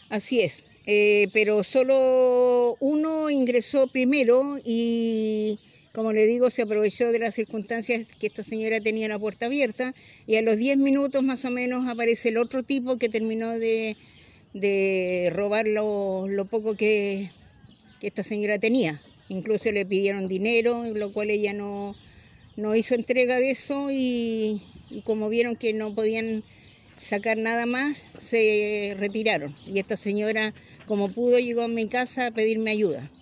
Así es, pero solo uno ingresó primero y, como le digo, se aprovechó de las circunstancias que esta señora tenía la puerta abierta y a los 10 minutos más o menos aparece el otro tipo que terminó de robar lo poco que esta señora tenía. Incluso le pidieron dinero, lo cual ella no hizo entrega de eso y como vieron que no podían sacar nada más, se retiraron. Y esta señora, como pudo, llegó a mi casa a pedirme ayuda.